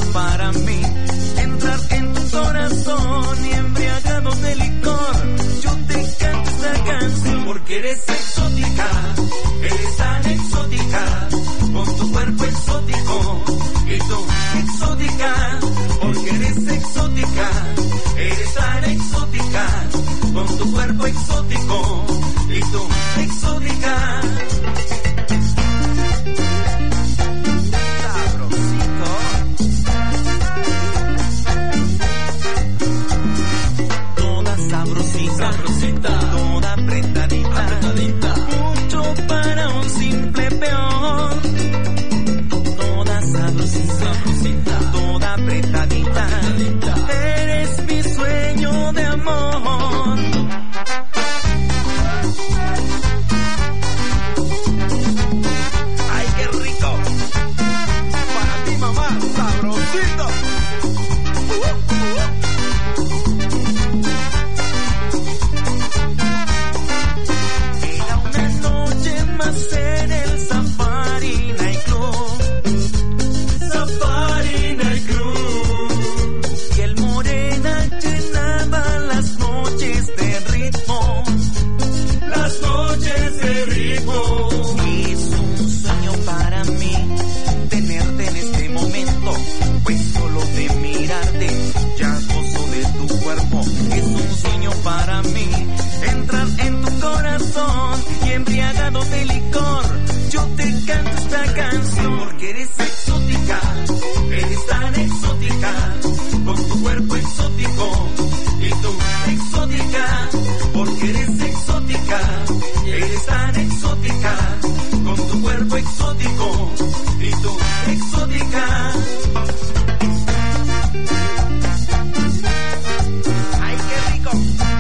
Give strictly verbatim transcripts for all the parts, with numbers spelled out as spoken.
para mí. Entrar en tu corazón y embriagado de licor, yo te canto esta canción. Porque eres exótica, eres tan exótica, con tu cuerpo exótico y tú exótica. Porque eres exótica, eres tan exótica, con tu cuerpo exótico y tú exótica. Sabrosita, toda apretadita, apretadita, mucho para un simple peón. Toda sabrosita, sabrosita, toda apretadita, apretadita, eres mi sueño de amor. Ay, qué rico, para ti mamá, sabrosito. Uh, uh. En el Safari Night Club, Safari Night Club, y el morena llenaba las noches de ritmo, las noches de ritmo. Es un sueño para mí tenerte en este momento, pues solo de mirarte ya gozo de tu cuerpo. Es un sueño para mí entrar en tu corazón y embriagado de licor, yo te canto esta canción. Porque eres exótica, eres tan exótica, con tu cuerpo exótico y tú exótica. Porque eres exótica, eres tan exótica, con tu cuerpo exótico y tú exótica. Ay, qué rico.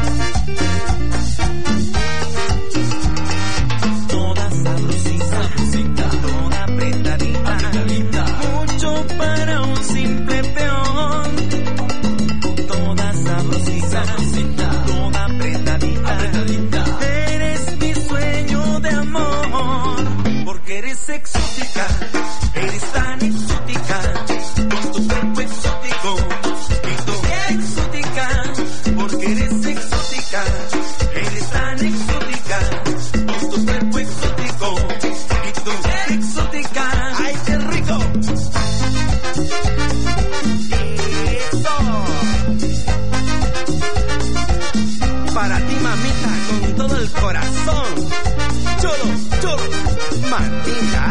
Para un simple peón, toda sabrosita, sabrosita, toda apretadita, apretadita, eres mi sueño de amor. Porque eres exótica, eres tan exótica, con tu cuerpo exótico y tú exótica. Porque eres exótica, eres tan exótica, con tu cuerpo exótico y tú exótica. Ay, qué rico. Para ti, mamita, con todo el corazón. Cholo, cholo, mamita.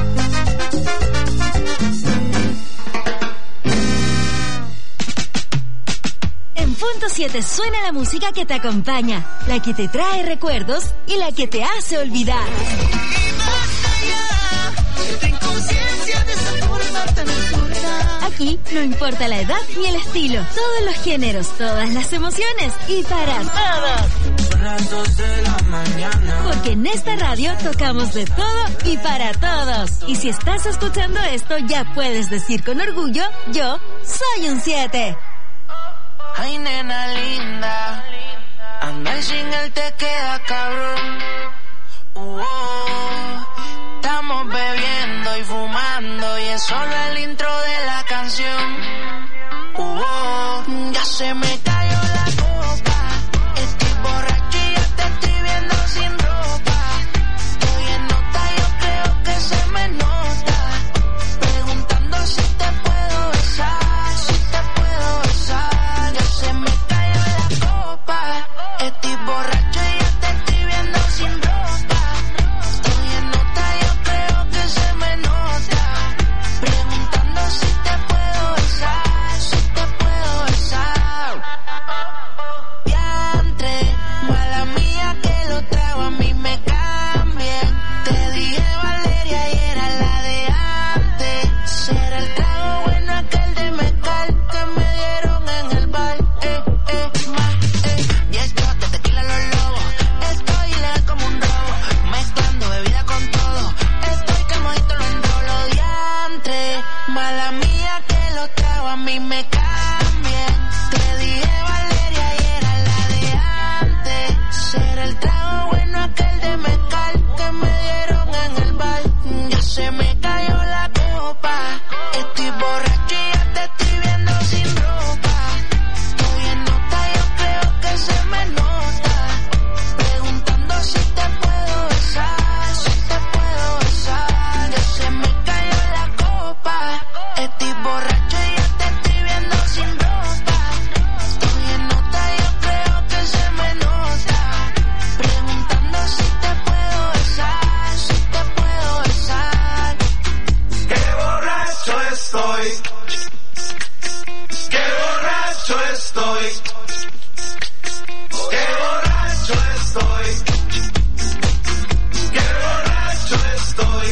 En Punto siete suena la música que te acompaña, la que te trae recuerdos y la que te hace olvidar. Aquí no importa la edad ni el estilo, todos los géneros, todas las emociones y para todos. Porque en esta radio tocamos de todo y para todos. Y si estás escuchando esto, ya puedes decir con orgullo, yo soy un siete. Ay, nena linda, andar sin él te queda cabrón. Uh, oh. Estamos bebiendo y fumando y es solo el intro de la canción. Uh, oh. Ya se me cayó la copa, estoy borracho y ya te estoy viendo sin ropa. Estoy en nota, yo creo que se me nota, preguntando si te puedo besar, si te puedo besar. Ya se me cayó la copa, estoy borracho y ya te estoy viendo sin ropa. Estoy en nota, yo creo que se me nota, preguntando si te puedo besar, si te puedo besar. Ya entré, mala mía que lo trago, a mí me cambié. Te dije Valeria y era la de antes. Será el trago bueno aquel de mezcal que me dieron en el bar. Eh, eh, más, eh. Diez shots de tequila los lobos. Estoy ilegal como un robo, mezclando bebida con todo. Estoy que mojito lo enrolo. Diantre, mala mía que lo trago, a mí me cambié. Te dije Valeria y era la de antes. Será el trago bueno aquel de mezcal que me dieron en el bar. Ya se me cayó la copa, estoy borracho y ya te estoy, qué borracho estoy, qué borracho estoy, qué borracho estoy.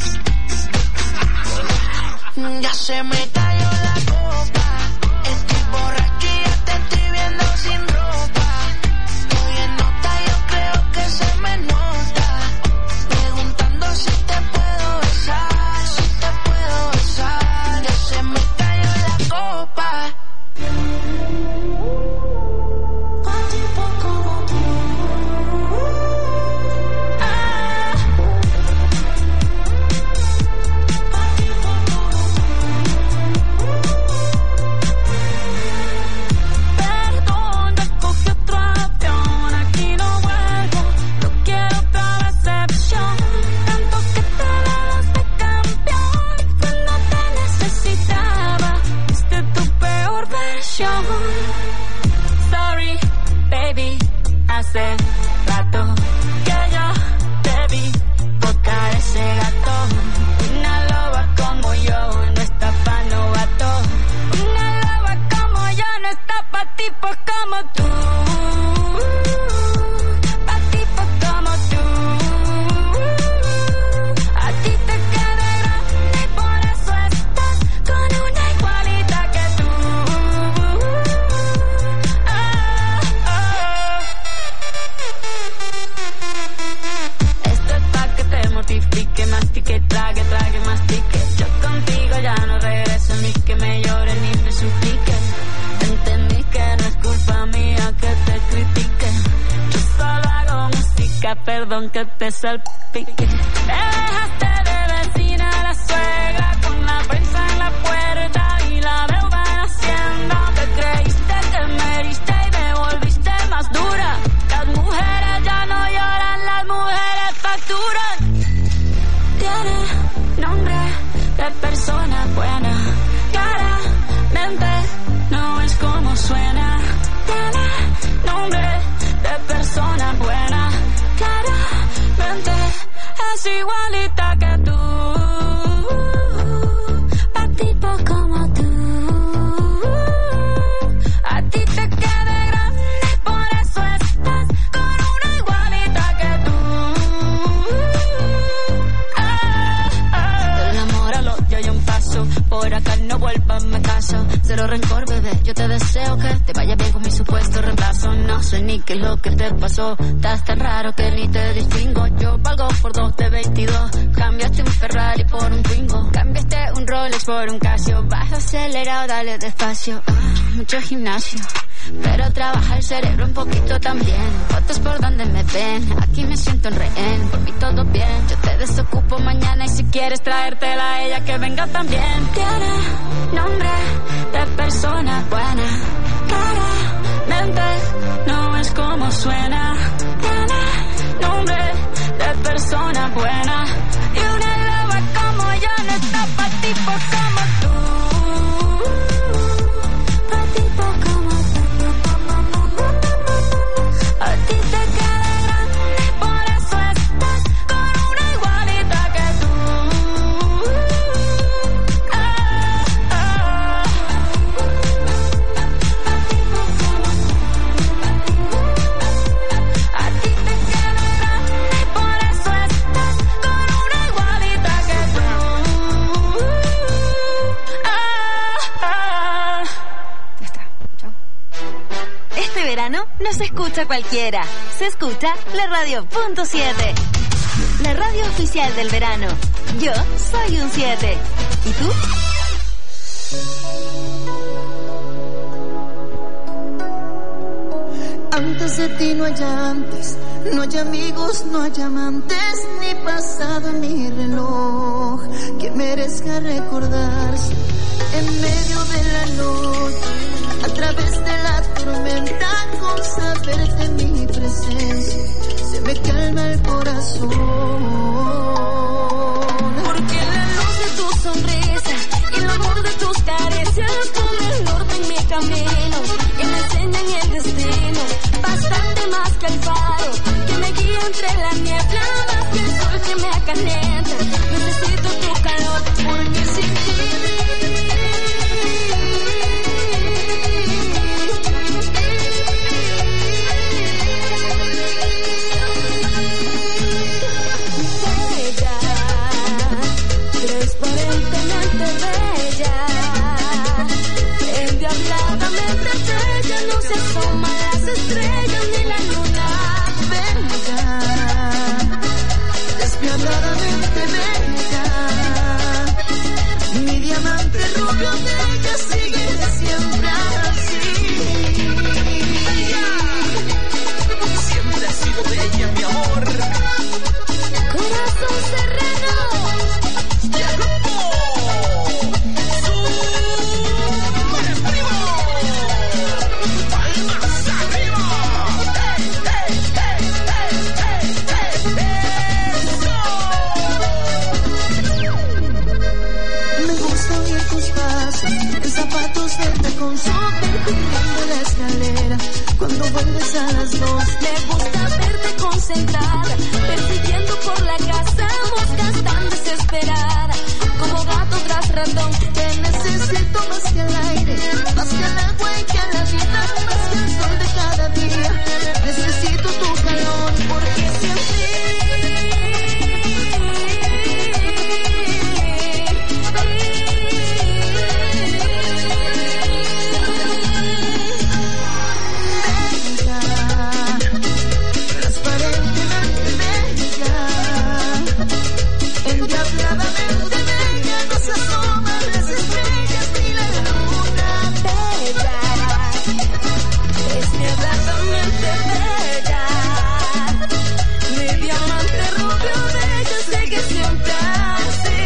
Ya se me cayó la copa, estoy borracho y ya te estoy viendo sin ropa. Estoy en nota, yo creo que se me nota, preguntando si te puedo besar, si te puedo besar. Ya se me cayó la copa. Sorry, baby, hace rato que yo te vi tocar ese gato. Una loba como yo no está pa' novato. Una loba como yo no está pa' tipos como tú. Pa' tipos como tú. A ti te queda grande y por eso estás con una igualita que tú. Mortifique, mastique, trague, trague, mastique. Yo contigo ya no regreso, ni que me lloren ni me supliquen. Entendí que no es culpa mía que te critique. Yo solo hago música, perdón que te salpique. Me dejaste de vecina a la suegra, con la prensa en la puerta y la deuda en Hacienda. Te creíste que me heriste y me volviste más dura. Las mujeres ya no lloran, las mujeres facturan. Tiene nombre de persona buena, claramente no es como suena. Tiene nombre de persona buena, claramente es igualita que tú. Pa' tipos como tú. A ti te queda grande y por eso estás con una igualita que tú. Yo hay un paso, por acá no vuelvas, me caso. Cero rencor, bebé, yo te deseo que te vaya bien con mi supuesto reemplazo. No sé ni qué es lo que te pasó, estás tan raro que ni te distingo. Yo valgo por dos de veintidós, cambiaste un Ferrari por un Twingo. Cambiaste un Rolex por un Casio, bajo acelerado, dale despacio. Ah, mucho gimnasio, pero trabaja el cerebro un poquito también. Fotos por donde me ven, aquí me siento en rehén. Por mí todo bien, yo te desocupo mañana y si quieres traértela a ella que venga también. Tiene nombre de persona buena, claramente no es como suena. Tiene nombre de persona buena y una loba como yo no está pa' tipos como tú. Pa' tipos como tú. A ti te queda grande y por eso estás con una igualita que tú. Ah, ah. A ti te queda grande y por eso estás con una igualita que tú. Ah, ah. Ya está, chao. Este verano no se escucha cualquiera, se escucha la radio punto siete. La radio oficial del verano. Yo soy un siete. ¿Y tú? Antes de ti no hay antes, no hay amigos, no hay amantes, ni pasado en mi reloj que merezca recordarse en medio de la noche, a través de la tormenta, con saberte en mi presencia, se me calma el corazón. Porque la luz de tu sonrisa y el amor de tus caricias pone el norte en mi camino y me enseñan el destino, bastante más que el faro que me guía entre la niebla, más que el sol que me acalienta. Necesito tu calor porque sin ti de ella sigue siempre así. Siempre ha sido bella, mi amor. Corazón serrano. ¡Ya grupo! ¡Súper primo! ¡Palmas arriba! ¡Hey, hey, hey, hey, hey, hey! Me gusta oír tus pasos en zapatos de tacón, subiendo la escalera cuando vuelves a las dos. Me gusta verte concentrada, persiguiendo por la casa, moscas tan desesperada, como gato tras ratón. Te necesito más que el aire, más que el agua y que la vida, más que el sol de cada día. Necesito tu calor porque siempre endiabladamente bella, nos asoman las estrellas y la luna bella. Desniebladamente bella, mi diamante rubio bello, sé que siempre así.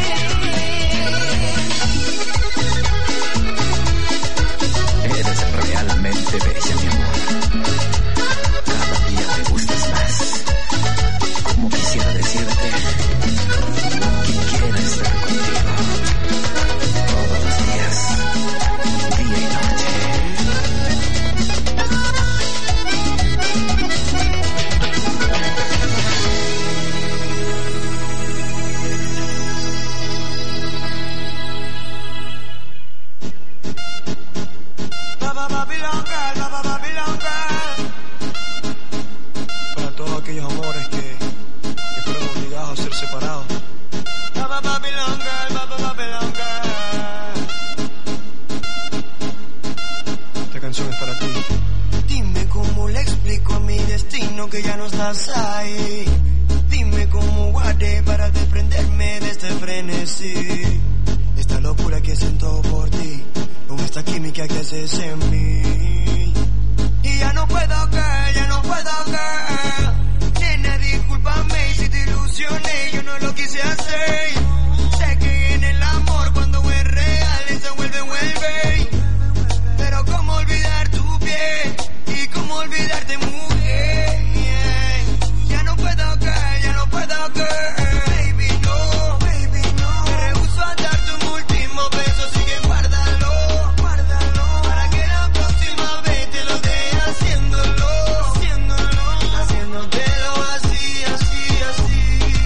Eres realmente bella, mi amor. Cada día me gustas más. Como quisiera decirte que quiero estar contigo todos los días, día y noche. Baba Babylon Girl, Baba Babylon Girl. Para todos aquellos amores que, que fueron obligados a ser separados. Baba Babylon Girl, Baba Babylon Girl. Esta canción es para ti. Dime cómo le explico a mi destino que ya no estás ahí. Dime cómo guardé para desprenderme de este frenesí. Esta locura que siento por ti, con esta química que haces en mí. Y ya no puedo, girl, ya no puedo, girl. Nena, discúlpame si te ilusioné, yo no lo quise hacer. Sé que en el amor cuando es real, eso vuelve, vuelve. Pero cómo olvidar tu piel y cómo olvidarte, mujer. Ya no puedo, girl, ya no puedo, girl. Baby, no, baby, no. Me rehúso a darte un último beso, así que guárdalo, guárdalo. Para que la próxima vez te lo dé haciéndolo, haciéndolo, haciéndotelo así, así, así.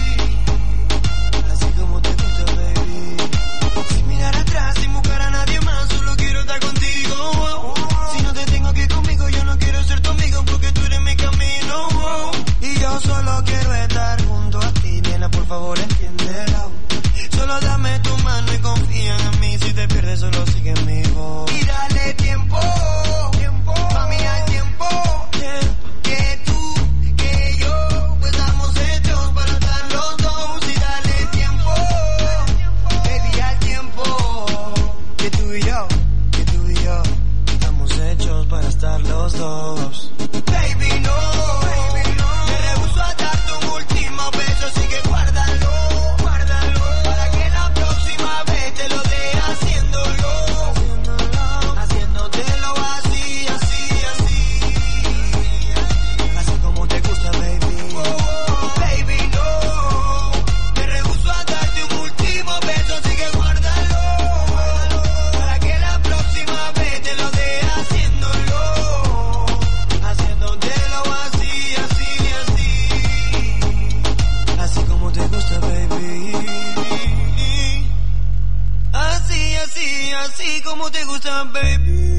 Así como te gusta, baby. Sin mirar atrás, sin buscar a nadie más, solo quiero estar contigo. Si no te tengo aquí conmigo, yo no quiero ser tu amigo porque tú eres mi camino. Y yo solo quiero estar junto a ti, nena, por favor entiéndelo. Solo dame tu mano y confía en mí, si te pierdes solo sigue mi voz. Y dale tiempo, tiempo, mami al tiempo, que tú, que yo, pues estamos hechos para estar los dos. Y dale tiempo, baby al tiempo, que tú y yo, que tú y yo, estamos hechos para estar los dos. Baby no, baby no, me rehuso a darte un último beso, así que guárdalo, guárdalo, para que la próxima vez te lo dé haciéndolo, haciéndolo, haciéndotelo así, así, así, así como te gusta, baby. Baby no, me rehuso a darte un último beso, así que guárdalo, para que la próxima vez te lo dé haciéndolo, haciéndotelo así, así, así, así como te gusta, baby. Así, así, así como te gusta, baby.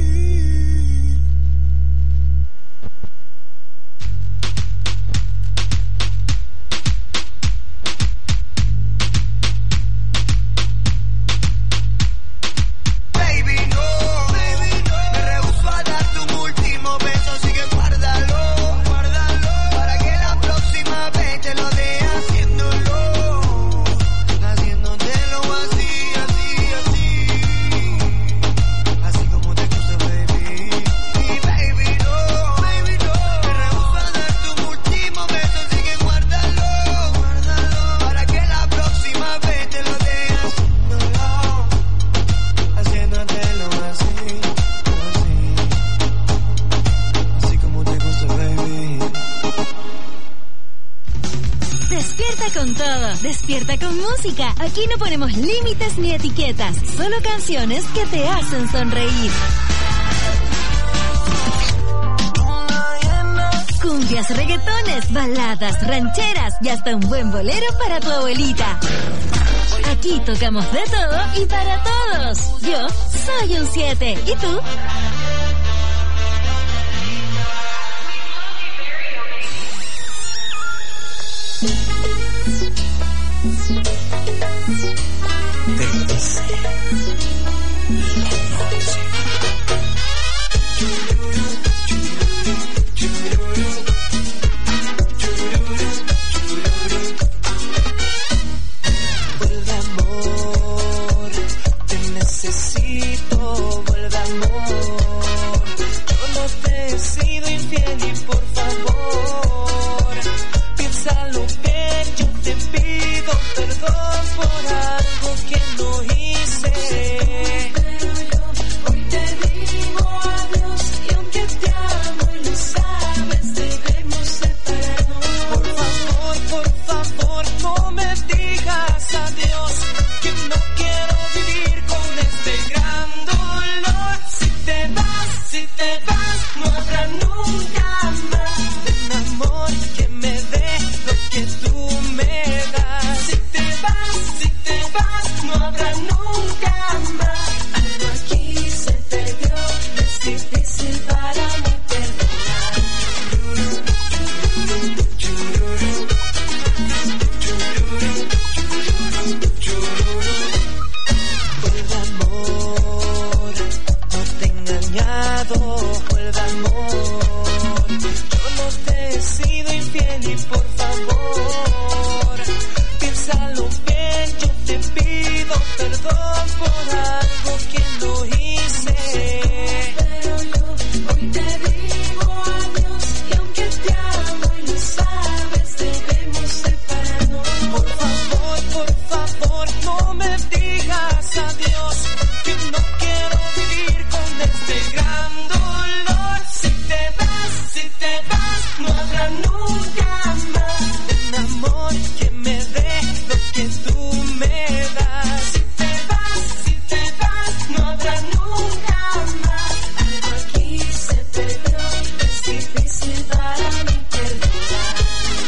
Baby no, baby no, me rehuso a darte un último beso, así que guárdalo, guárdalo, para que la próxima vez te lo dé haciéndolo, haciéndotelo así, así, así. Despierta con música. Aquí no ponemos límites ni etiquetas, solo canciones que te hacen sonreír. Cumbias, reggaetones, baladas, rancheras y hasta un buen bolero para tu abuelita. Aquí tocamos de todo y para todos. Yo soy un siete. ¿Y tú? Te dice vuelve amor, te necesito, vuelve amor. Yo no te he sido infiel y por favor, piénsalo bien, yo te pido perdón por algo que no hice. Pero yo hoy te digo adiós y aunque te amo y lo sabes, debemos separarnos. Por favor, por favor, no me digas adiós, que no quiero vivir con este gran dolor. Si te vas, si te vas, no habrá nunca más un amor que me dé lo que tú me das. Si te vas, si te vas, no habrá nunca más. Algo aquí se perdió, es difícil para mí perdonar. Vuelve amor, no te he engañado, vuelve amor. Yo no te he sido infiel y por favor, piénsalo bien, yo te pido perdón por algo que no hice. Pero yo hoy te digo adiós y aunque te amo y lo sabes, debemos separarnos. Por favor, por favor, no me digas adiós, que no quiero vivir con este gran dolor. Si te vas, si te vas, no habrá nunca más un amor que me dé lo que tú me das. Si te vas, si te vas, no habrá nunca más. Algo aquí se perdió, es difícil para mí perdonar.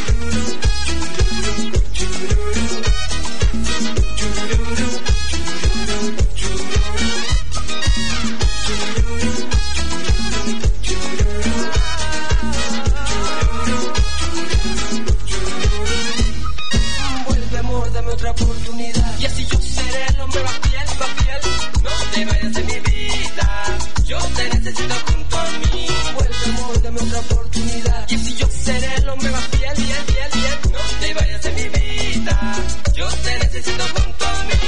Vuelve amor, dame otra oportunidad, y así yo seré el hombre más fiel, más fiel. No te vayas de mi vida, yo te necesito junto a mí. Vuelve amor, dame otra oportunidad, y así yo seré el hombre más fiel, fiel, fiel, fiel. No te vayas de mi vida, yo te necesito junto a mí.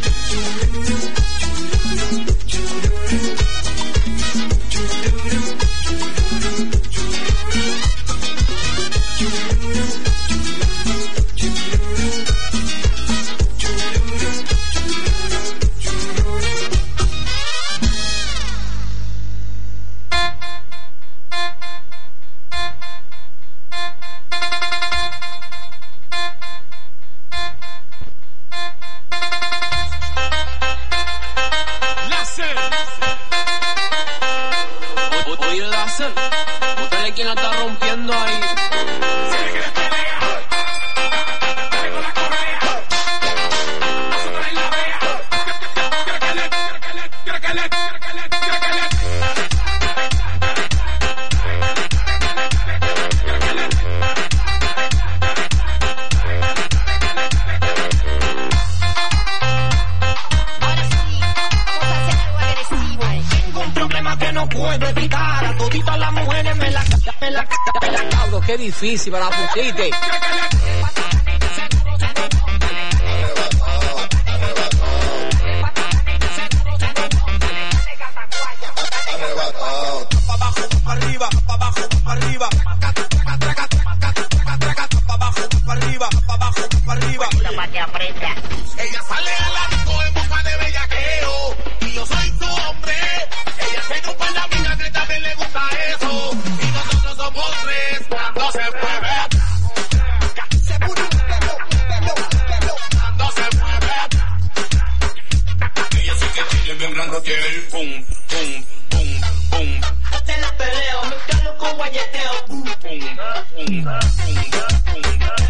O- Oye, láser, búscale quién la está rompiendo ahí. Tengo un problema que no puedo evitar. A toditas las mujeres me la me la me la cabro. Qué difícil para la pusiste. Arriba, para abajo, para arriba. Para abajo, para arriba, para abajo, para arriba. Ella sale a la disco en busca de bellaqueo y yo soy su hombre. Ella se grupa en la amiga que también le gusta eso y nosotros somos tres cuando se mueve. Se pone un pelo, un pelo, un pelo. Pum, pum, pum, pum. Hasta la peleo, me cargo con guayeteo. Pum, pum, pum, pum, pum.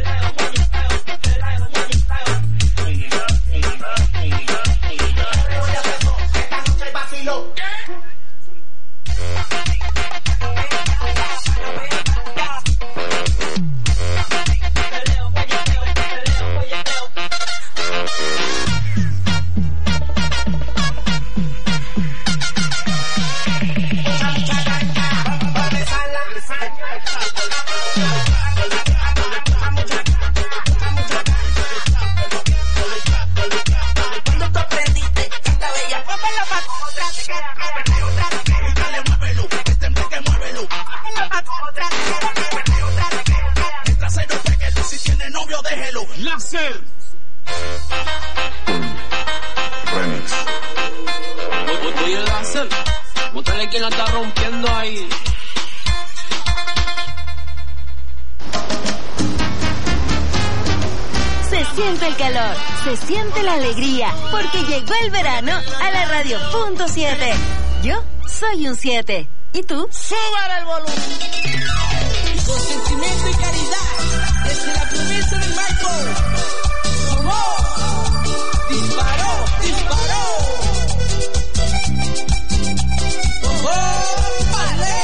Búscale quien la está rompiendo ahí. Se siente el calor, se siente la alegría, porque llegó el verano a la radio punto siete. Yo soy un siete. ¿Y tú? ¡Súbale el volumen! Con sentimiento y caridad, desde la promesa del Michael. ¡Vamos! ¡Disparó! ¡Disparó! ¡Oh, vale!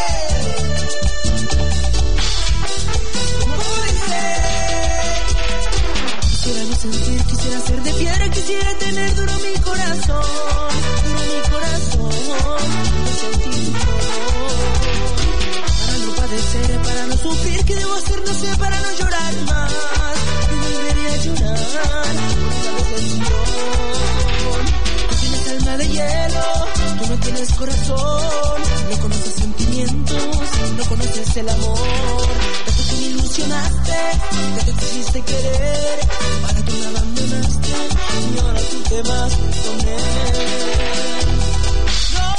¿Cómo dice? Quisiera no sentir, quisiera ser de piedra, quisiera tener duro mi corazón, duro mi corazón, no sentir dolor. Para no padecer, para no sufrir, ¿qué debo hacer? No sé, para no llorar más. Y volveré a llorar por la decepción. Tú tienes alma de hielo, tú no tienes corazón, no conoces sentimientos, no conoces el amor. De que tú me ilusionaste, de que te hiciste querer, para tú me abandonaste y ahora tú te vas con él. No,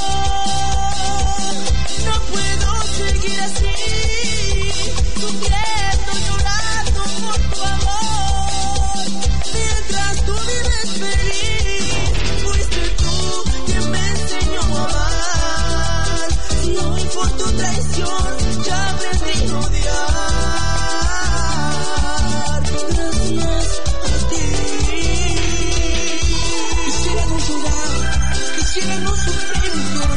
no puedo seguir así, sufriendo, llorando por tu amor, mientras tú vives feliz. Fuiste tú quien me enseñó a amar, y hoy por tu traición ya aprendí a odiar. Gracias a ti. Quisiera no llorar, quisiera no sufrir,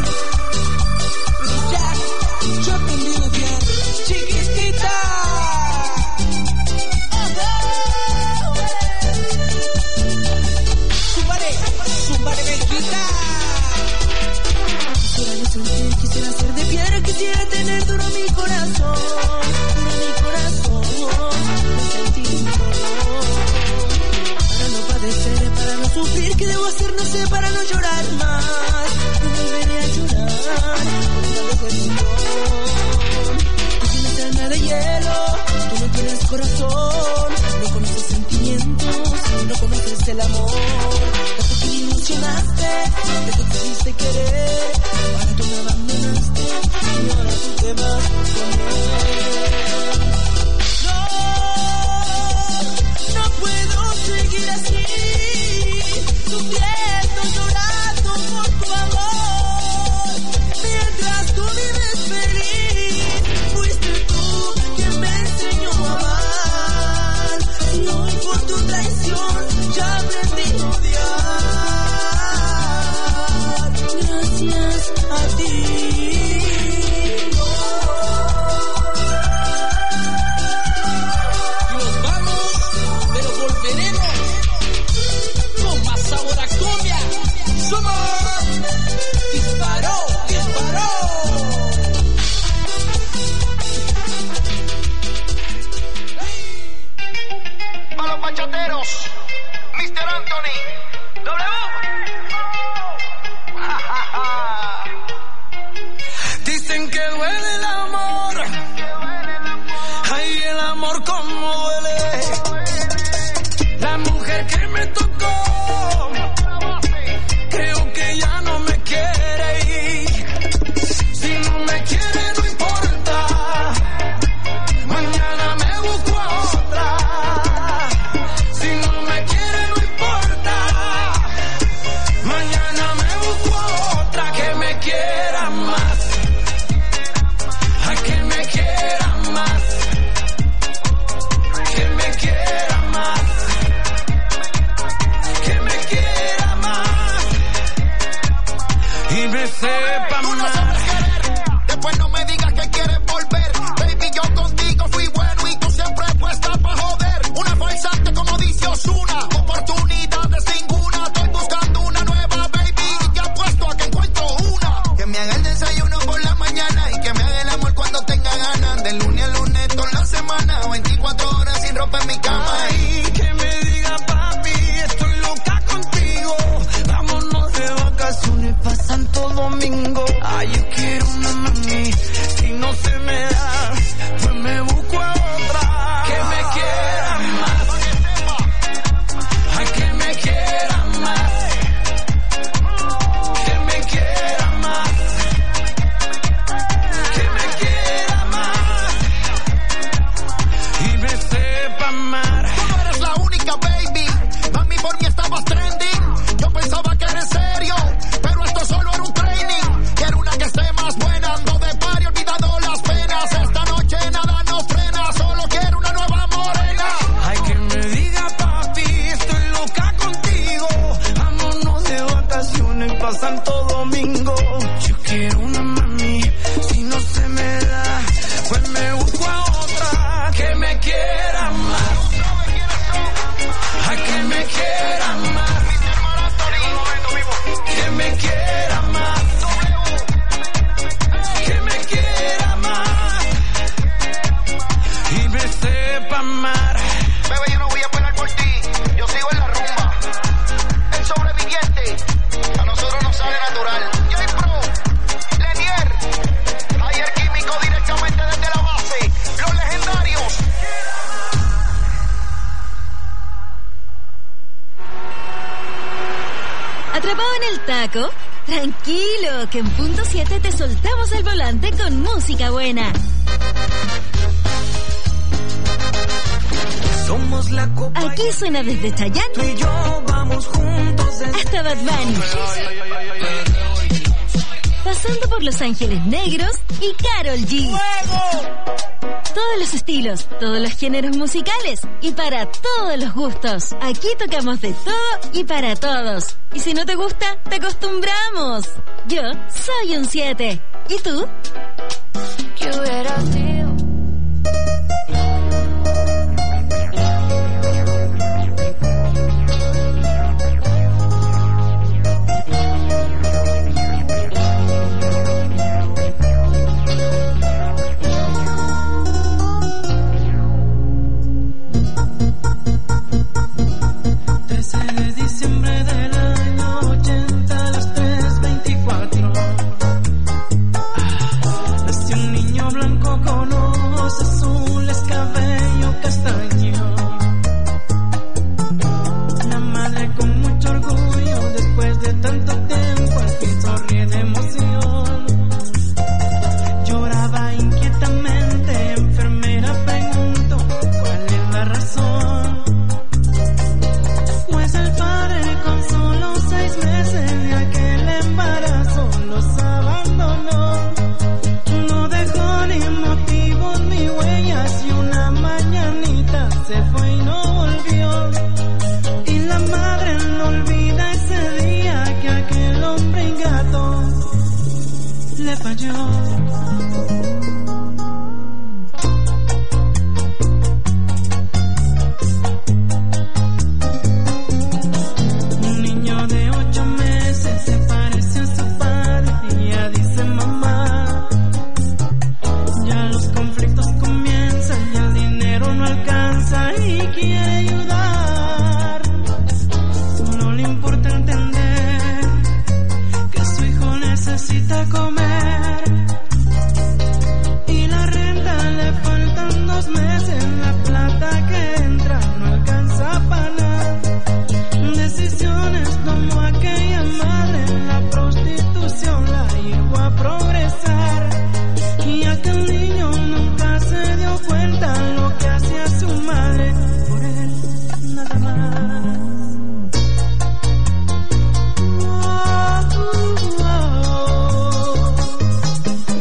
pero ya, yo aprendí a odiar. Chiquitita. Súbale, súbale, Bejita. Quisiera no sentir, quisiera ser de piedra, quisiera tener duro mi corazón, duro mi corazón, no sentir dolor. Para no padecer, para no sufrir, ¿qué debo hacer? No sé, para no llorar más. No volveré a llorar por una decepción. Tú tienes alma de hielo, tú no tienes corazón, no conoces sentimientos, no conoces el amor. De que tú me ilusionaste, de que te hiciste querer, para tú me abandonaste y ahora tú te vas con él. No, no puedo seguir así, sufriendo, llorando por tu amor, mientras tú vives feliz. Fuiste tú quien me enseñó a amar, y hoy por tu traición ya aprendí a odiar. Gracias a ti. Nos vamos, pero volveremos con más sabor a cumbia. Somos Disparó, Disparó. A los bachateros, mister Anthony, W. sepa Tú no más. sabes querer, después no me digas que quieres volver. Baby, yo contigo fui bueno y tú siempre puesta pa' joder. Una falsante como dice Ozuna, oportunidades ninguna. Estoy buscando una nueva, baby, y te apuesto a que encuentro una. Que me haga el desayuno por la mañana y que me haga el amor cuando tenga ganas. De lunes a lunes toda la semana, veinticuatro horas sin ropa en mi cama. Ay, que me diga papi, estoy loca contigo. Vámonos de vacaciones pa' Santo Domingo. Ay, yo quiero una mami, si no se me da, pues me busco a otra. Que me quiera más. Ay, que me quiera más. Que me quiera más. Que me quiera más. Y me sepa amar. Tú no eres la única, baby. Mami, por mí estabas trending. Yo pensaba que eres serio, pero esto solo era un training. Quiero una que esté más buena, ando de party, olvidando las penas. Esta noche nada nos frena, solo quiero una nueva morena. Ay, que me diga papi, estoy loca contigo. Vámonos de vacaciones pa' Santo Domingo. Yo quiero una mami, si no se me da, pues me busco a otra. Que me quiera más. Ay, que me quiera más. Que me quiera más. Que me quiera más. Y me sepa amar. Bebé, yo no voy a esperar por ti, yo sigo en la rumba. El sobreviviente, a nosotros nos sale natural. J-Pro, Lenier, ayer químico directamente desde la base. Los legendarios. ¿Atrapado en el taco? Tranquilo, que en punto siete te soltamos el volante con música buena. Somos la copa. Aquí suena desde Chayanne Tú y yo vamos juntos desde... hasta Bad Bunny, pasando por Los Ángeles Negros y Karol G. Todos los estilos, todos los géneros musicales y para todos los gustos. Aquí tocamos de todo y para todos. Y si no te gusta, te acostumbramos. Yo soy un siete. ¿Y tú? ¿Qué hubiera sido? trece de diciembre del año ochenta a las tres veinticuatro. Nació un niño blanco con ojos azules, cabello castaño. Una madre con mucho orgullo, después de tanto tiempo, al fin sonríe de emoción. Lloraba inquietamente, enfermera preguntó cuál es la razón. Pues el padre con solo seis meses de aquel embarazo los abandonó. No dejó ni motivos ni huellas y una mañanita se fue y no volvió. Y la madre no olvida ese día que aquel hombre ingrato le falló. Un niño de ocho meses se parece a su padre y ya dice mamá. Ya los conflictos comienzan, ya el dinero no alcanza y quiere ayudar. No le importa entender que su hijo necesita comer. Y la renta le faltan dos meses, la plata que entra no alcanza para nada. Decisiones tomó aquella madre, la prostitución la llevó a progresar. Y aquel niño nunca se dio cuenta lo que hacía su madre por él, nada más. Oh, oh, oh.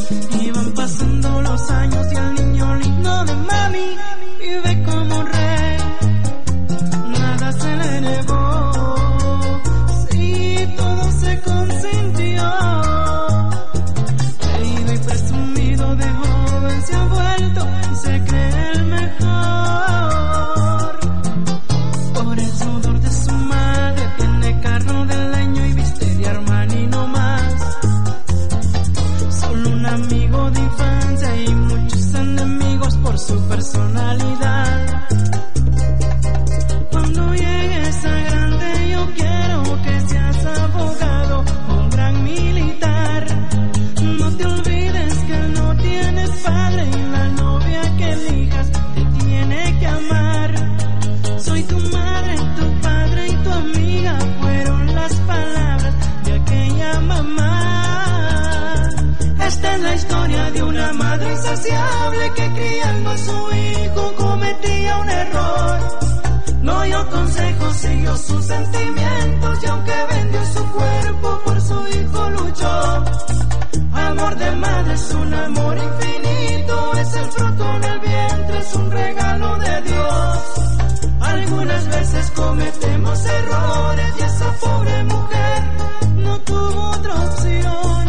amigo de infancia y muchos enemigos por su personalidad. Cuando llegues a grande yo quiero que seas abogado o un gran militar. No te olvides que no tienes padre y la novia que elijas te tiene que amar. Soy tu madre, tu padre y tu amiga, fueron las palabras de aquella mamá. Esta es la historia de una madre insaciable que criando a su hijo cometía un error. No oyó consejos, siguió sus sentimientos y aunque vendió su cuerpo por su hijo luchó. Amor de madre es un amor infinito, es el fruto en el vientre, es un regalo de Dios. Algunas veces cometemos errores y esa pobre mujer no tuvo otra opción.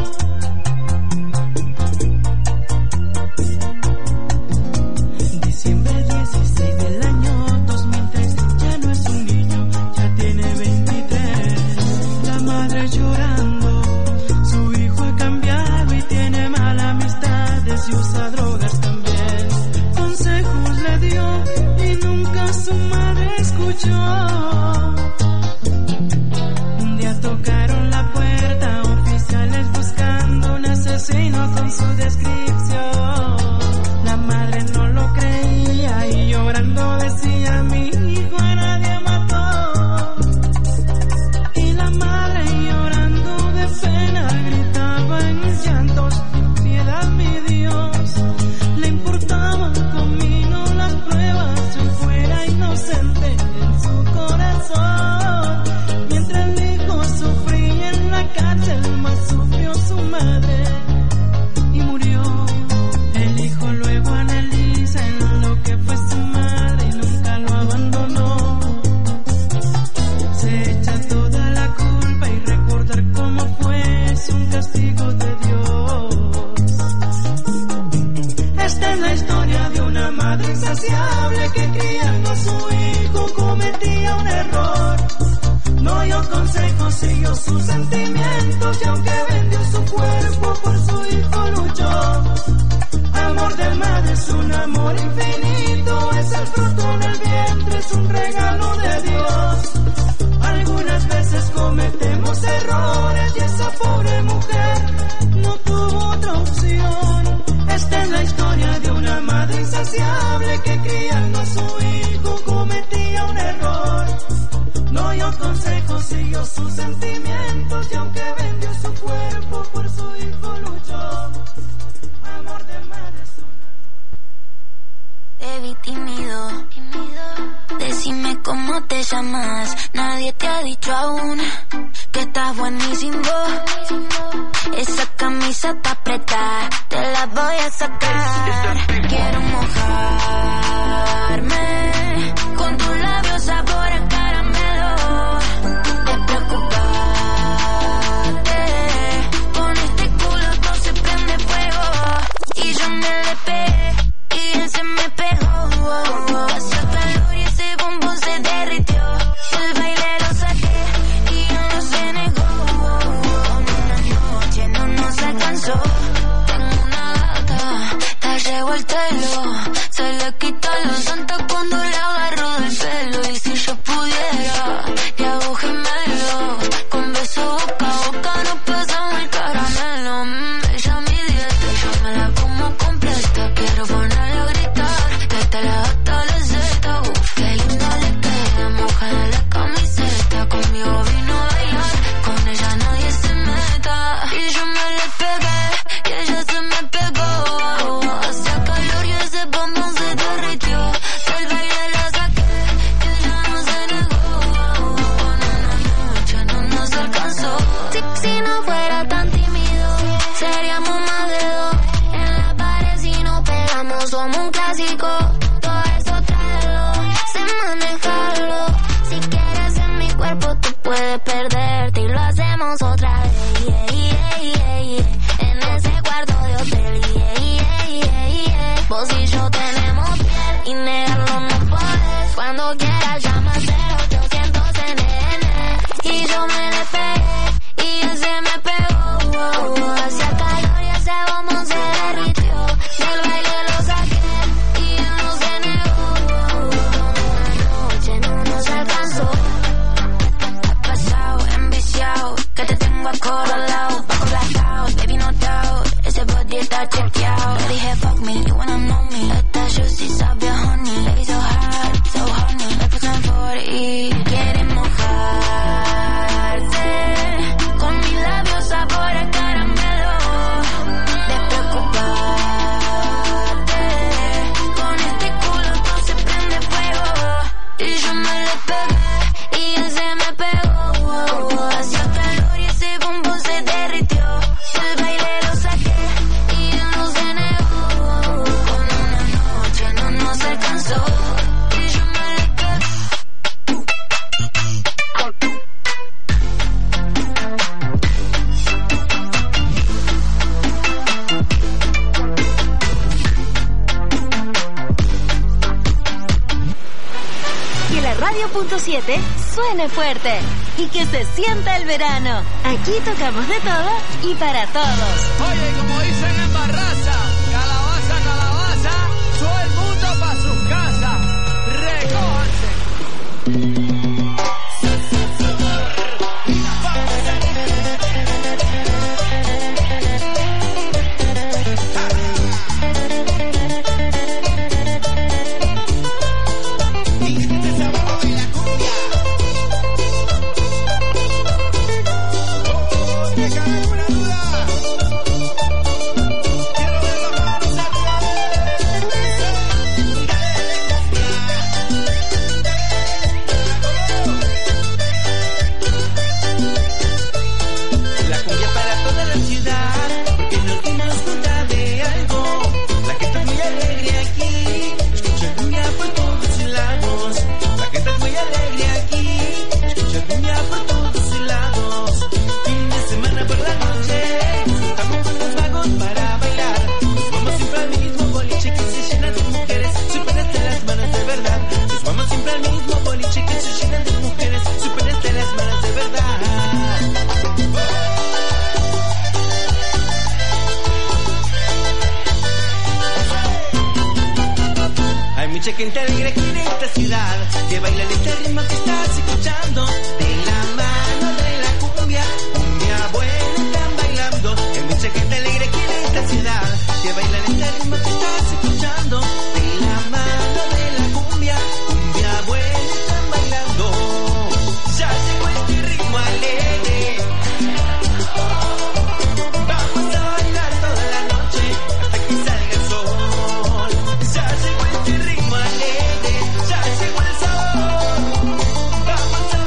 Diciembre dieciséis del año dos mil tres, ya no es un niño, ya tiene veintitrés. La madre llorando, su hijo ha cambiado y tiene malas amistades y usa drogas también. Consejos le dio y nunca su madre escuchó. Un día tocaron la puerta, oficiales buscando un asesino con su descripción. La madre no lo creía y llorando decía: mi hijo a nadie mató. Y la madre llorando de pena gritaba en mis llantos: piedad mi Dios. Le importaban conmigo las pruebas, yo fuera inocente en su corazón. Mientras el hijo sufría en la cárcel, más sufrió su madre y murió. El hijo luego analiza en lo que fue su madre y nunca lo abandonó. Se echa toda la culpa y recordar cómo fue es un castigo de Dios. Esta es la historia de una madre insaciable que criando a su hijo cometía un error. No oyó consejos, siguió sus sentimientos y aunque vendió su cuerpo por su hijo luchó. Amor de madre es un amor infinito, es el fruto en el vientre, es un regalo de Dios. Algunas veces cometemos errores y esa pobre mujer no tuvo otra opción. Esta es la historia de una madre insaciable que criando a su hijo cometía un error. No oyó consejos, siguió sus sentimientos y aunque vendió su cuerpo por su hijo luchó. Amor de madre es una... Te vi tímido, decime cómo te llamas. Nadie te ha dicho aún que estás buenísimo. Esa camisa está apretada, te la voy a sacar. Quiero mojarme con tus labios sabor a caramelo. Despreocupate, con este culo todo se prende fuego. Y yo me le pegué y él se me pegó. Hacía calor y ese bombón se derritió. El baile lo saqué y él no se negó. Una noche no nos alcanzó. Tengo una gata, te llevo el telo. Se le quita la santa cuando le agarro del pelo. Y si yo pudiera, le hago gemelo. Con beso boca a boca nos pasamos el caramelo. Mm, ella mi dieta, yo me la como completa. Quiero ponerla a gritar, que te la gasta la zeta. Uf, qué linda le queda, mojada la camiseta. Conmigo vino a bailar, con ella nadie se meta. Y yo me le pegué, y ella se me pegó. Hacía calor y ese bombón se derritió. Del baile la saqué, y ella no se negó. Una noche no nos alcanzó. Si, si no fuera tan tímido, seríamos más de dos. En la pared si nos pegamos somos un clásico. Todo eso tráelo, sé manejarlo. Si quieres en mi cuerpo tú puedes perderte y lo hacemos otra vez. Yeah, yeah, yeah, yeah. En ese cuarto de hotel. Yeah, yeah, yeah, yeah. Vos y yo tenemos piel y negarlo no puedes. Cuando quieras llama cero ochocientos N N. Y yo me le pegué y él se me pegó. Hacía calor y ese bombón se derritió. está chequeado. Le dije fuck me, you wanna know me. Esta juicy sabe a honey. Lady so hot, so honey. Me puse en forty. Quiere mojarse con mis labios sabor a caramelo. Despreocuparte, con este culo todo se prende fuego. Y yo me le pegué y él se me pegó. Hacía calor y ese bombo se derritió. El baile lo saqué y él no se negó. Con una noche no nos alcanzó. Y yo me le pegué. Que la radio punto siete suene fuerte y que se sienta el verano. Aquí tocamos de todo y para todos. Oye, como dicen en Barraza, calabaza, calabaza, todo el mundo pa' sus casas. Recójanse. Gente alegre aquí en esta ciudad, que baila en este ritmo que estás escuchando. De la mano de la cumbia, cumbia buena están bailando. Hay mucha gente alegre aquí en esta ciudad, que baila en este ritmo que estás escuchando. De la mano de la cumbia, cumbia buena están bailando. Ya llegó este ritmo alegre. Vamos a bailar toda la noche hasta que salga el sol. Ya llegó este ritmo alegre. Ya llegó el sol, vamos a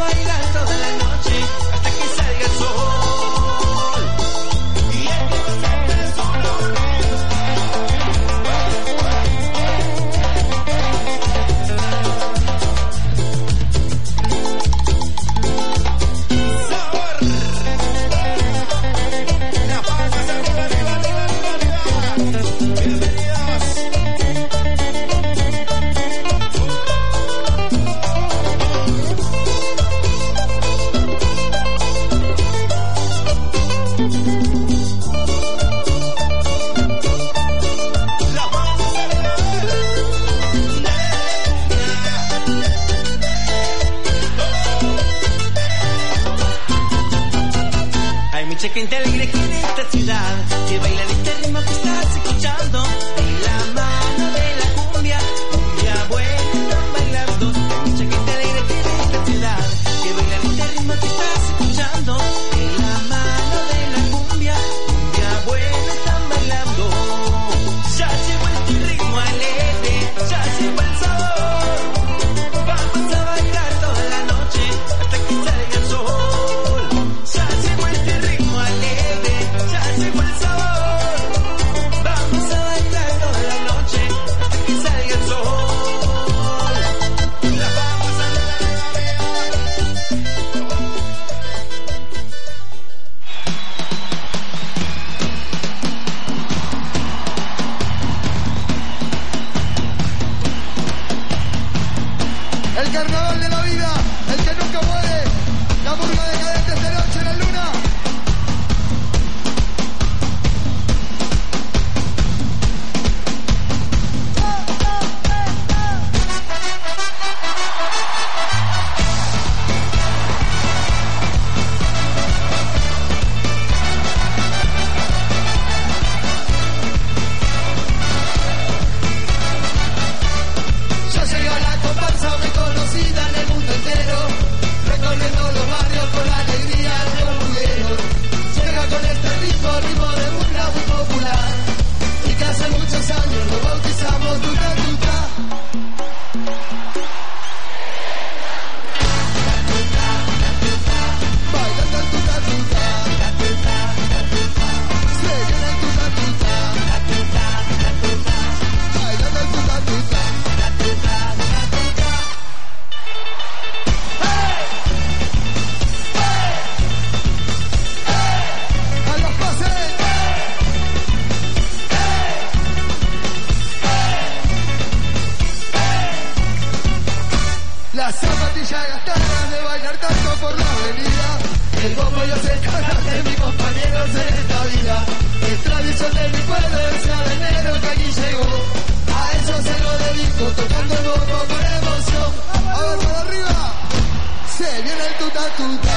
ya gastadas de bailar tanto por la avenida. El bombo y los escalas de mis compañeros en esta vida. Es tradición de mi pueblo el sabanero que aquí llegó. A eso se lo dedico, tocando el bombo con emoción. A ver, por arriba. Se viene el tuta tuta.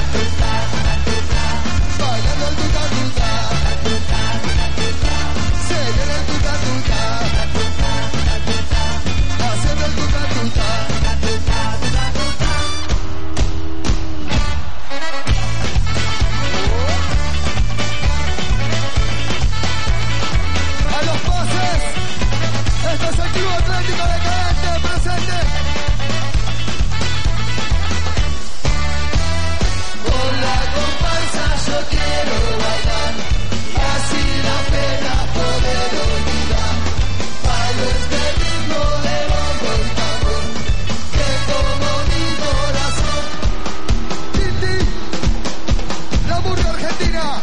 Bailando el tuta tuta. Se viene el tuta tuta. Haciendo el tuta tuta. A los pases. Esto es el Club Atlético Decadente presente. Con la comparsa yo quiero bailar, así la pena poder olvidar. Bailo este ritmo de bombo y tambor, que como mi corazón. Titi, la murga argentina.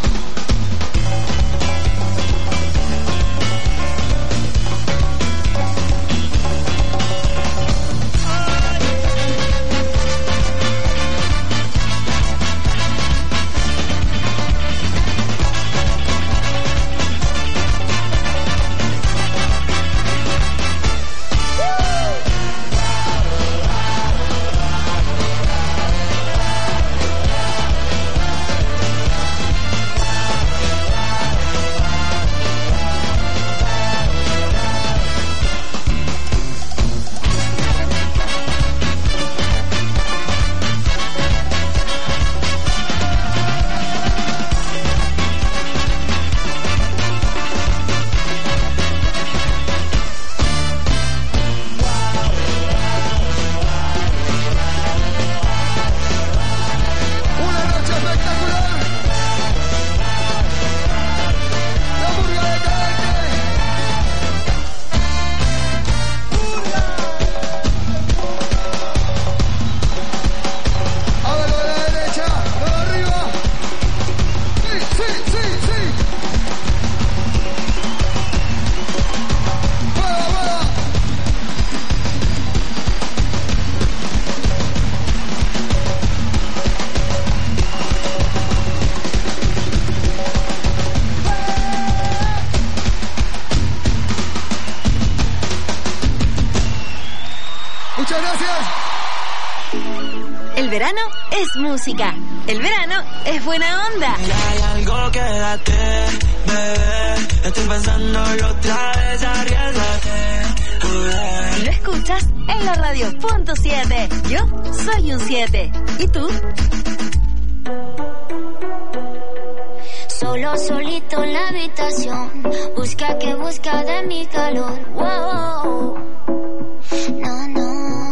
Muchas gracias. El verano es música. El verano es buena onda. Y hay algo que date, bebé. Estoy pensándolo otra vez, arriesgate. Y lo escuchas en la radio punto siete. Yo soy un siete. ¿Y tú? Solo solito en la habitación. Busca que busca de mi calor. Wow. No, no.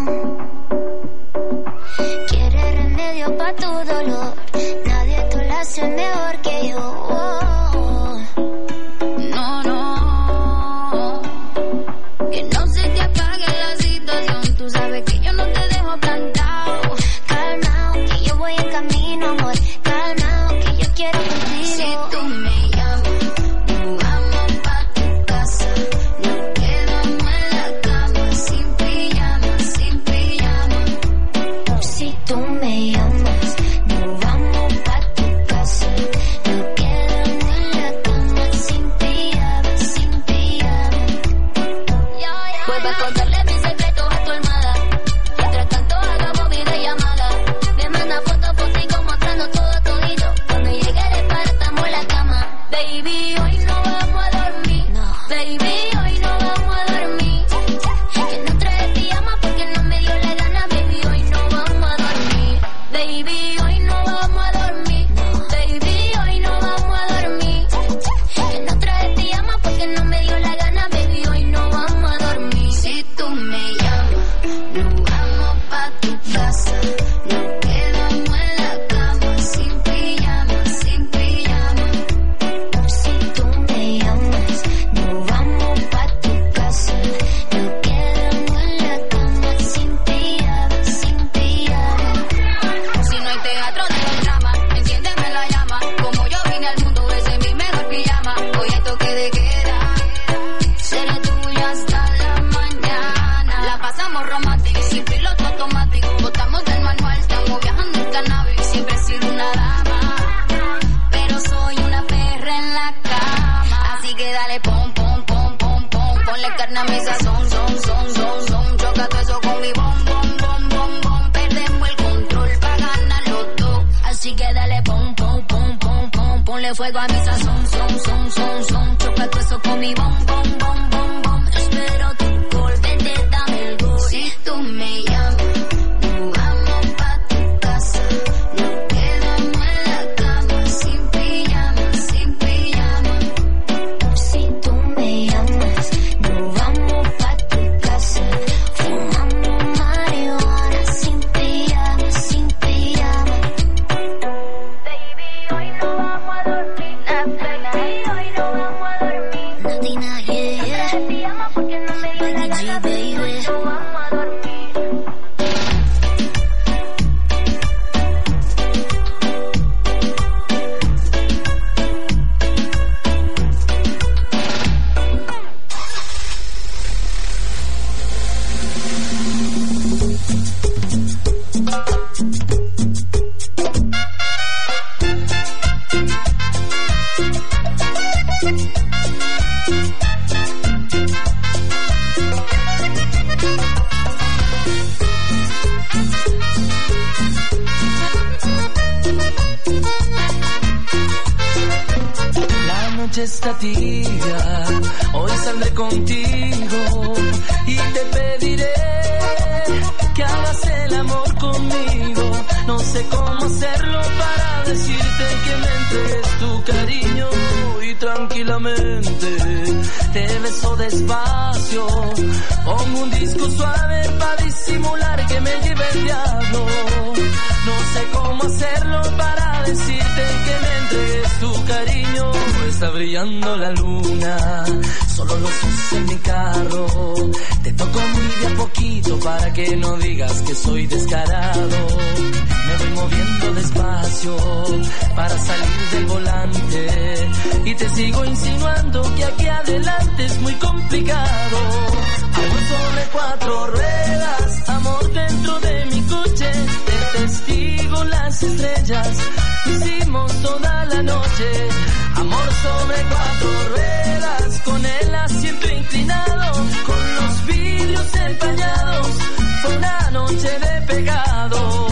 Quiere remedio pa' tu dolor. Nadie te lo hace mejor que yo. Wow. No, no. Que no se te apague la situación. Tú sabes que yo no te dejo plantado. Calmao, que yo voy en camino, amor. Calmao, que yo quiero contigo. Si tú me llamas, nos vamos pa' tu casa. Nos quedamos en la cama, sin pijama, sin pijama. Si tú me llamas, nos vamos pa' tu casa. Nos quedamos en la cama, sin pijama, sin pijama. Vuelve a contarle mis secretos a tu almohada. Mientras tanto hagamos videollamada. Me manda fotos, fotico mostrando todo todito. Cuando llegue de para estamos en la cama. Baby, hoy no vamos a dormir. Baby, hoy no vamos a dormir. Que no trae pijama porque no me dio la gana. Baby, hoy no vamos a dormir. Baby, hoy no vamos a dormir. Baby, hoy no vamos a dormir. Que no trae pijama porque no me dio la gana. Baby, hoy no vamos a dormir. Si tú me llamas, nos vamos pa' tu casa. Nos quedamos en la cama, sin pijama, sin pijama. Si tú me llamas, nos vamos Así que dale pom, pom, pom, pom, pom. Ponle carne a mi sazón, son, son, son, son. Choca todo eso con mi bom, bom, bom, bom, bom. Perdemos el control pa' ganar los dos. Así que dale pom, pom, pom, pom, pom. Ponle fuego a mi sazón, son, son, son, son. Choca todo eso con mi bom, bom, bom, bom, bom. Espero tu gol, vente, dame el gol. Si tú me llamas, nos vamos pa' tu casa. Nos quedamos en la cama, sin pijama, sin pijama. Si tú me llamas, nos vamos pa' tu casa. Fumamos marihuana, sin pijama, sin pijama. Baby, hoy no vamos a dormir, baby, hoy no vamos a dormir. Natina, yeah, yeah. Porque no me dio la gana, baby, hoy no vamos a dormir. La noche está tibia, hoy saldré contigo y te pediré que hagas el amor conmigo. No sé cómo hacerlo para decirte que me entregues tu cariño y tranquilamente te beso despacio. Pongo un disco suave para disimular que me lleve el diablo. No sé cómo hacerlo para decirte que me entregues tu cariño. Está brillando la luna, solo los ojos en mi carro. Te toco muy de a poquito para que no digas que soy descarado. Me voy moviendo despacio para salir del volante y te sigo insinuando que aquí adelante es muy complicado. Amor sobre cuatro ruedas, amor dentro de mi coche, te testigo las estrellas, hicimos toda la noche. Amor sobre cuatro ruedas, con el asiento inclinado, con los vidrios empañados, fue una noche de pecado.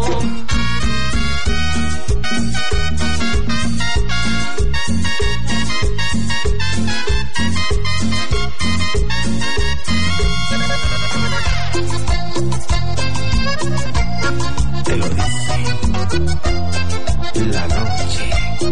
Te lo dice la noche.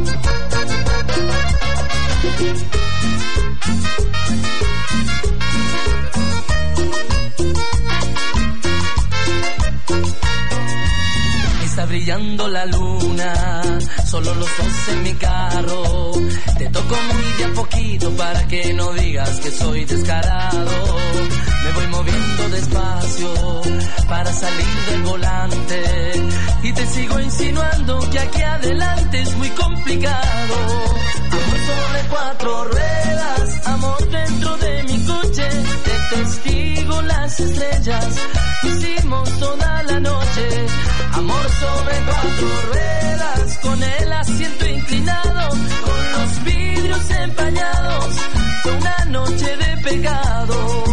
Está brillando la luna, solo los dos en mi carro. Te toco muy de a poquito para que no digas que soy descarado. Me voy moviendo despacio para salir del volante y te sigo insinuando que aquí adelante es muy complicado. Amor sobre cuatro ruedas, amor dentro de mi coche, te testigo las estrellas, hicimos toda la noche. Amor sobre cuatro ruedas, con el asiento inclinado, con los vidrios empañados, fue una noche de pecado.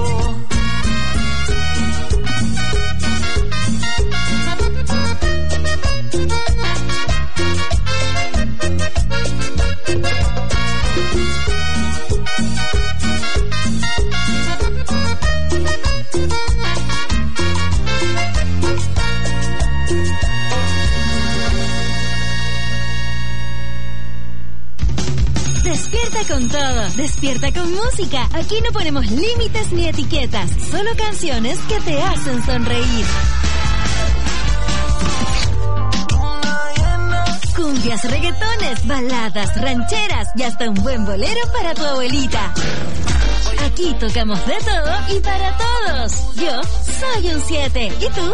Despierta con todo, despierta con música. Aquí no ponemos límites ni etiquetas, solo canciones que te hacen sonreír. Cumbias, reggaetones, baladas, rancheras y hasta un buen bolero para tu abuelita. Aquí tocamos de todo y para todos. Yo soy un siete. ¿Y tú?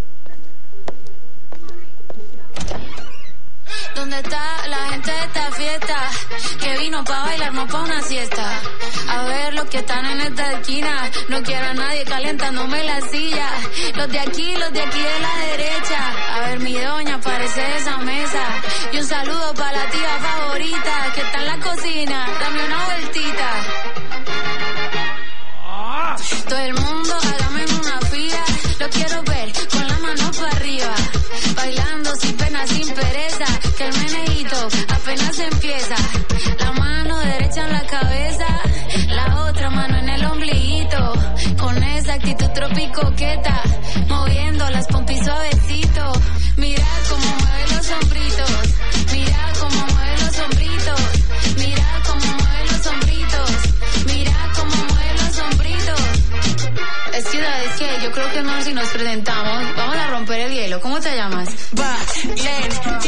¿Dónde está la gente de esta fiesta? fiesta, que vino pa' bailar, no pa' una siesta. A ver los que están en esta esquina, no quiero a nadie calentándome la silla. Los de aquí, los de aquí de la derecha. A ver mi doña, parece de esa mesa. Y un saludo pa' la tía favorita, que está en la cocina, dame una vueltita. Todo el mundo, hágame en una fila, lo quiero ver con la mano para arriba, bailando sin pena, sin pereza, que el meneíto apenas empieza. La mano derecha en la cabeza, la otra mano en el ombliguito, con esa actitud tropicoqueta, moviendo las pompis suavecito. Mira cómo mueve los hombritos, mira cómo mueve los hombritos, mira cómo mueve los hombritos, mira cómo mueve los hombritos. Es que, es que yo creo que no, si nos presentamos, vamos a romper el hielo. ¿Cómo te llamas? Valentina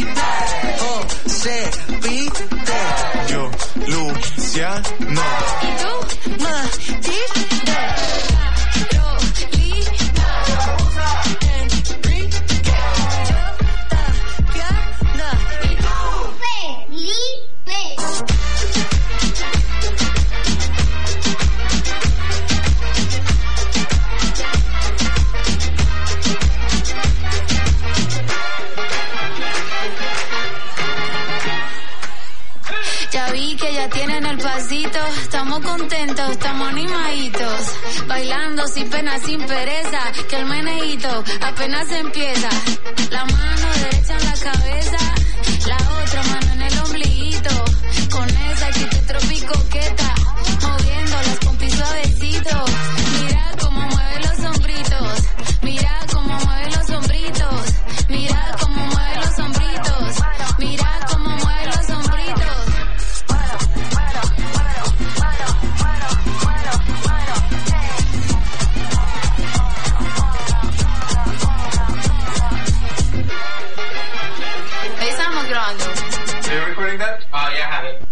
José Pite. Yo, Luciano. ¿Y tú? Matilde. Ya vi que ya tienen el pasito, estamos contentos, estamos animaditos, bailando sin pena, sin pereza, que el meneíto apenas empieza. La mano derecha en la cabeza, la otra mano en el ombliguito, con esa actitud tropicoqueta, moviendo las pompis suavecito. Mira cómo mueve los hombritos, mira cómo mueve los hombritos, mira cómo mueve los hombritos, mira cómo mueve los hombritos. Estamos grabando. Are you recording that? Oh, yeah, I have it.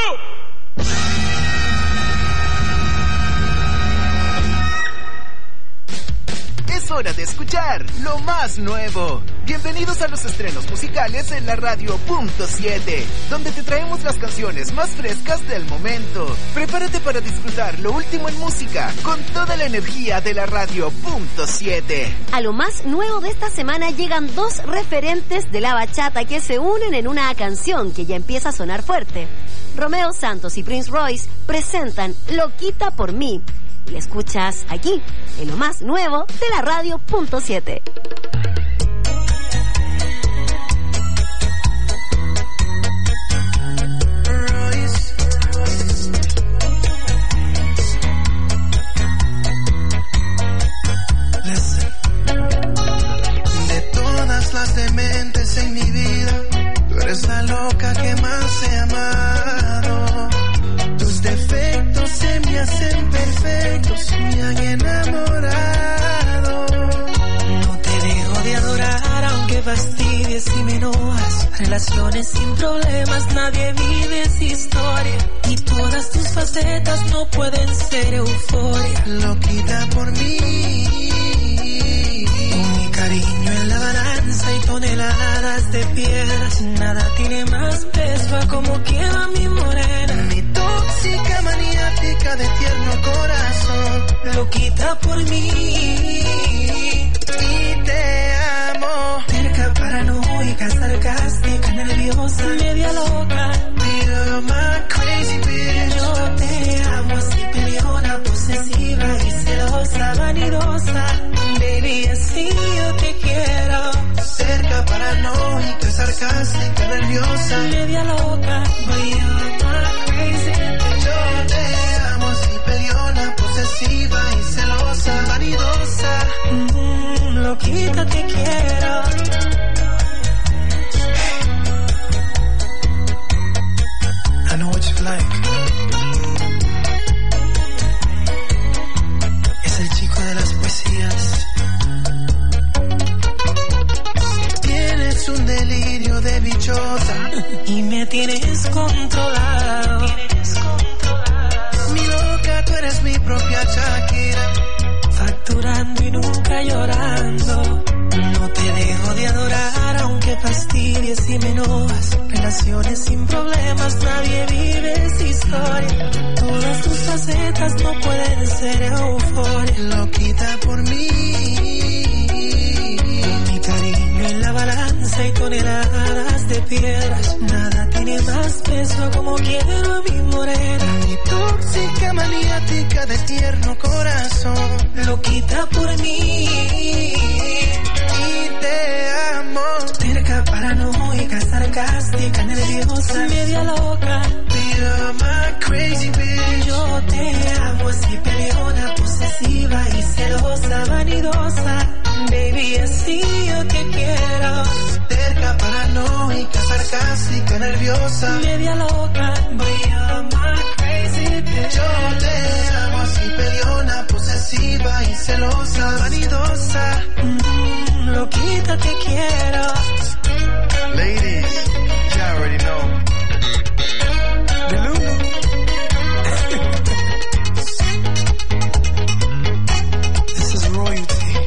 Es hora de escuchar lo más nuevo. Bienvenidos a los estrenos musicales en la radio punto siete, donde te traemos las canciones más frescas del momento. Prepárate para disfrutar lo último en música con toda la energía de la radio punto siete. A lo más nuevo de esta semana llegan dos referentes de la bachata que se unen en una canción que ya empieza a sonar fuerte. Romeo Santos y Prince Royce presentan Loquita por mí. Y la escuchas aquí, en lo más nuevo de la radio punto siete. De todas las dementes en mi vida, tú eres la loca que más he amado. Tus defectos se me hacen perfectos, me han enamorado. No te dejo de adorar aunque fastidies y me enojas. Relaciones sin problemas, nadie vive esa historia. Y todas tus facetas no pueden ser euforia. Loquita por mí, mi cariño en la balanza y toneladas de piedras. Nada tiene más peso a como queda mi morena. Mi tóxica maniática de tierno corazón. Loquita por mí y te amo. Terca, paranoica, sarcástica, nerviosa, media loca. You're my crazy bitch. Yo te amo así peleona, posesiva y celosa, vanidosa. Baby, así yo te quiero. Cerca, paranoica, sarcástica, nerviosa, media loca. But you're my crazy bitch. Yo te amo así peleona, posesiva y celosa, vanidosa. Mm, loquita te quiero. I know what you like. Es el chico de las poesías. Tienes un delirio de bichota y me tienes controlado. Mi loca, tú eres mi propia Shakira. Facturando y nunca llorando. No te dejo de adorar aunque fastidies y me enojas. Relaciones sin problemas, nadie vive esa historia. Todas tus facetas no pueden ser euforia. Loquita por mí, mi cariño en la balanza y toneladas de piedras. Nada tiene más peso como quiero a mi morena. Mi tóxica maniática de tierno corazón. Loquita por mí y te amo. Terca, paranoica, sarcástica, nerviosa, media loca. You're my crazy bitch. Yo te amo así peleona, posesiva y celosa, vanidosa. Baby, así yo te quiero. Terca, paranoica, sarcástica, nerviosa, media loca. You're my crazy bitch. Yo te amo así peleona, posesiva y celosa, vanidosa. Mm, loquita te quiero. Ladies, you already know. The Lulu. This is royalty.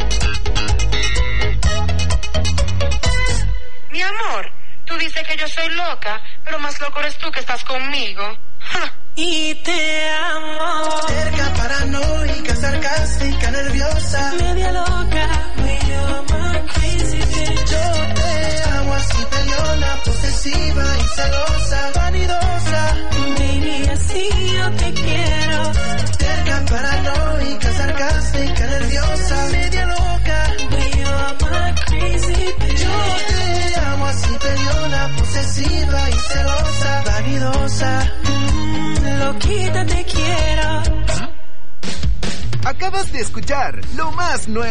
Mi amor, tú dices que yo soy loca, pero más loco eres tú que estás conmigo. ¡Ja! Y te amo. Terca, paranoica, sarcástica, nerviosa, media loca. You're my crazy bitch. Yo te amo así peleona, posesiva y celosa, vanidosa. Baby, así yo te quiero. Terca, paranoica, sarcástica, nerviosa, media loca. You're my crazy bitch. Yo te amo así peleona, posesiva y celosa, vanidosa. Mm, loquita te quiero. Acabas de escuchar lo más nuevo